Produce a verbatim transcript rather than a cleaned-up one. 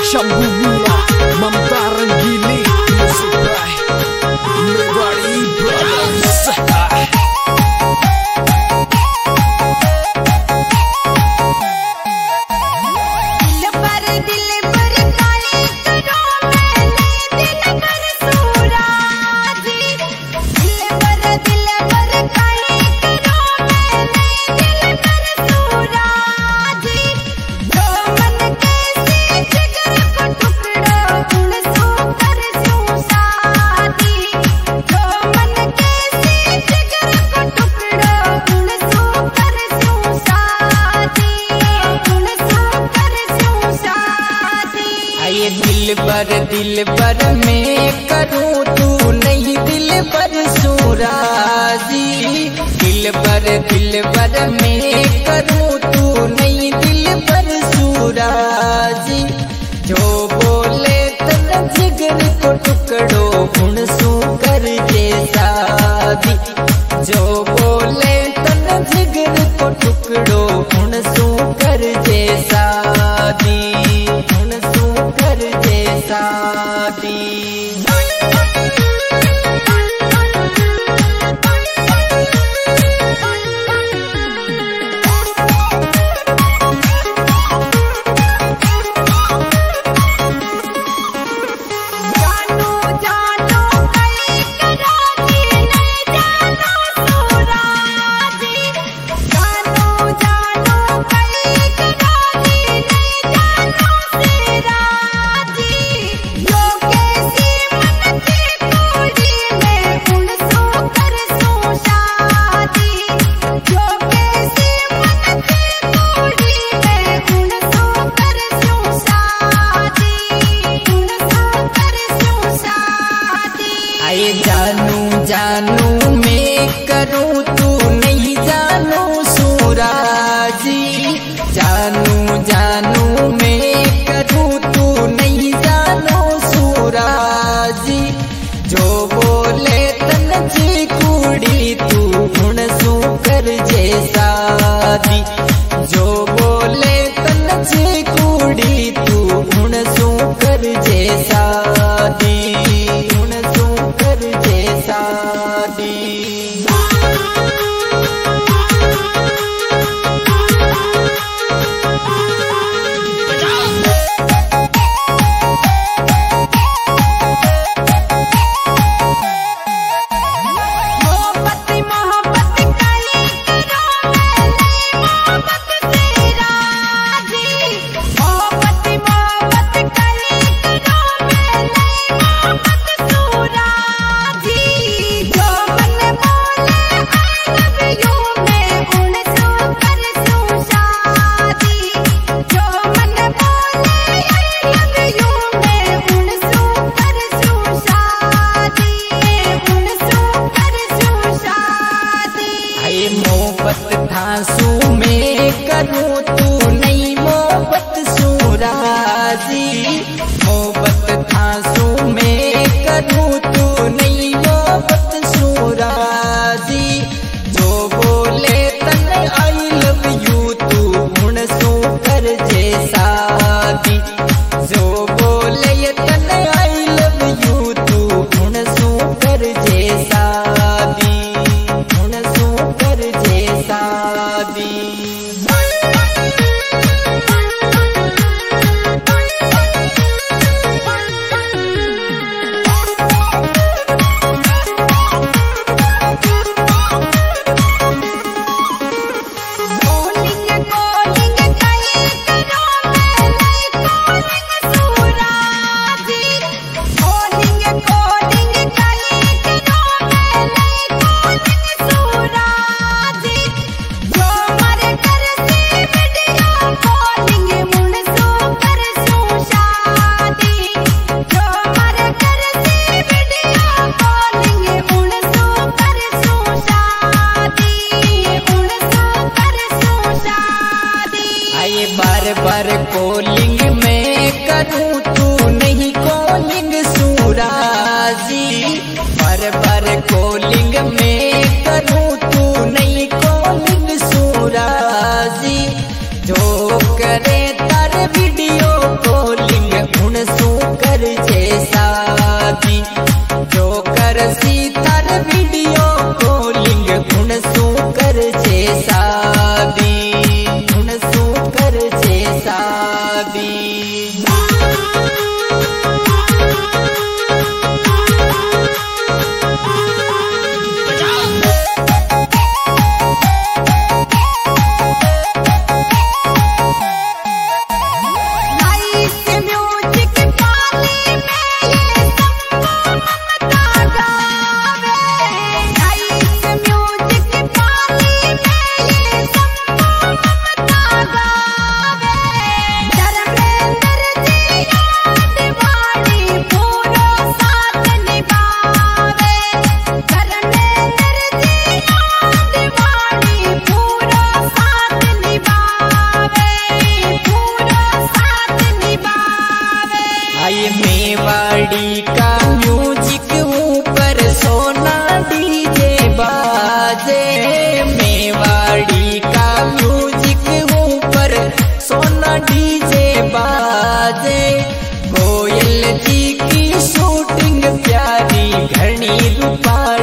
Shampoo murah, Mamta Ranggili, music by Mewari Brothers. दिल पर दिल पर मैं करूँ तू नहीं दिल पर सुराजी। दिल पर दिल पर मैं करूँ तू नहीं दिल पर सुराजी। जो बोले तन जिगर को टुकड़ो गुण सू कर जैसा दी। जो बोले तन जिगर को टुकड़ो गुण सू कर जैसा दी। गुण सू कर जैसा दी। जानू जानू मैं करूँ तू नहीं जानू सुराजी। जानू जानू मैं करूँ तू नहीं जानू सुराजी। जो बोले तन जी कुड़ी तू गुण सू कर जैसा दी। जो बोले तन जी कुड़ी तू गुण सू कर जैसा दी। गुण सू कर जैसा दी। मोहब्बत धांसू में करूँ तू नहीं मोहब्बत सुराजी। मोहब्बत धांसू में करूँ तू नहीं मोहब्बत सुराजी। जो बोले तन आई लव यू तू गुण सू कर जैसा दी। जो बोले तन आई लव यू तू गुण सू कर जैसा दी। गुण सू कर जैसा दी। वीडियो कॉलिंग गुण सू कर जे शादी गुण सू कर जे शादी मेवाड़ी का म्यूजिक ऊपर सोना डीजे बाजे मेवाड़ी का म्यूजिक ऊपर सोना डीजे बाजे कोयल जी की शूटिंग प्यारी घनी रूपा